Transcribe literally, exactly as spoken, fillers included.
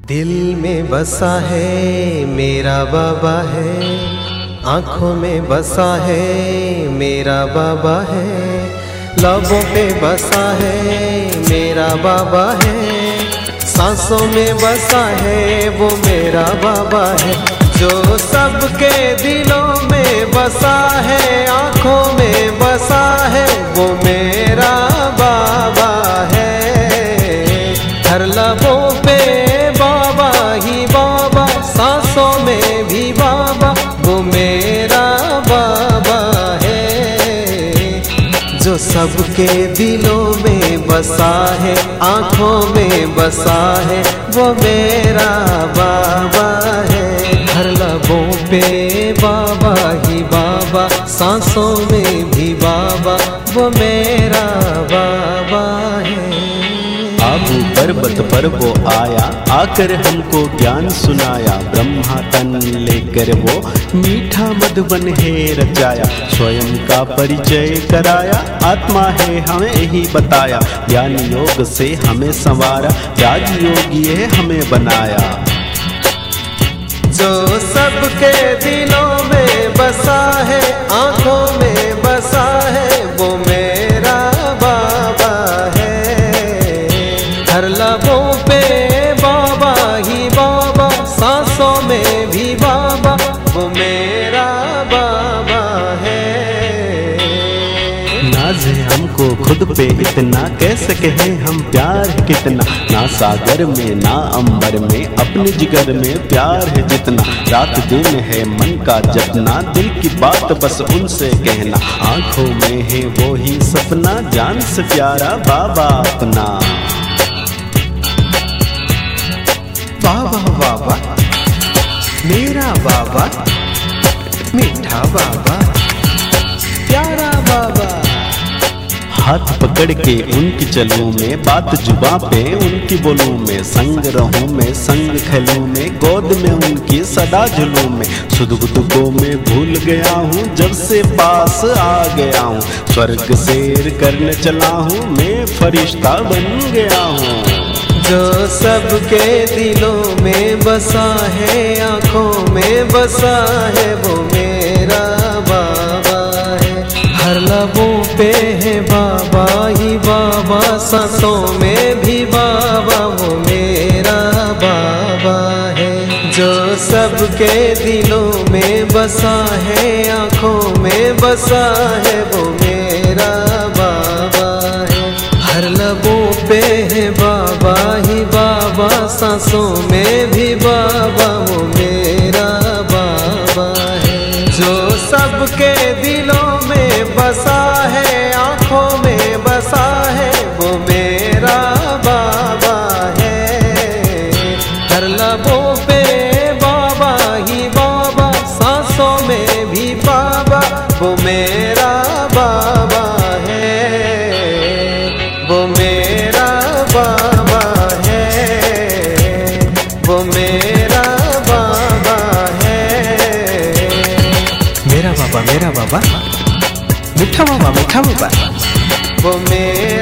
दिल में बसा है मेरा बाबा है, आँखों में बसा है मेरा बाबा है, लबों पे बसा है मेरा बाबा है, सांसों में बसा है वो मेरा बाबा है, जो सबके दिलों में बसा है, आँखों में बसा है वो मेरा बाबा है। हर लबों पे बाबा ही बाबा, सांसों में भी बाबा वो मेरा बाबा है, जो सबके दिलों में बसा है, आँखों में बसा है वो मेरा बाबा है। हर लबों पे बाबा ही बाबा, सांसों में भी बाबा वो मेरा बाबा है। आबू पर्वत पर वो आया, आकर हमको ज्ञान सुनाया, ब्रह्मा तन लेकर वो मीठा मधुबन है रचाया, स्वयं का परिचय कराया, आत्मा है हमें ही बताया, ज्ञान योग से हमें संवारा, राजयोगी है हमें बनाया। जो सबके दिलों में बसा है, आँखों में बसा है वो मेरा बाबा है। हर लबों पे बाबा ही बाबा, सांसों में भी बाबा वो मेरा बाबा है। नाज है हमको खुद पे इतना, कैसे कहें हम प्यार है कितना, ना सागर में ना अंबर में, अपने जिगर में प्यार है जितना, रात दिन है मन का जतना, दिल की बात बस उनसे कहना, आंखों में है वो ही सपना, जान से प्यारा बाबा अपना। बाबा बाबा मेरा बाबा, मीठा बाबा प्यारा बाबा। हाथ पकड़ के उनकी चलूं में, बात जुबां पे उनकी बोलूं में, संग रहूं में संग खेलूं में, गोद में उनकी सदा झूलूं में, सुध दुखों में भूल गया हूँ जब से पास आ गया हूँ, स्वर्ग सैर करने चला हूँ मैं फरिश्ता बन गया हूँ। जो सबके दिलों में बसा है, आँखों में बसा है वो मेरा बाबा है। हर लबों पे है बाबा ही बाबा, सांसों में भी बाबा वो मेरा बाबा है। जो सबके दिलों में बसा है, आँखों में बसा है वो मेरा बाबा है। हर लबों पे है बाबा ही बाबा, सांसों में भी बाबा वो मेरा बाबा है। जो सबके दिलों में बसा है, आँखों में बसा है वो मेरा बाबा है। हर लबों पे बाबा ही बाबा, सांसों में भी बाबा वो मेरा बाबा है, वो मेरा बाबा है, वो मेरा बाबा है। मेरा बाबा मेरा बाबा, मीठा बाबा मीठा बाबा वो मेरा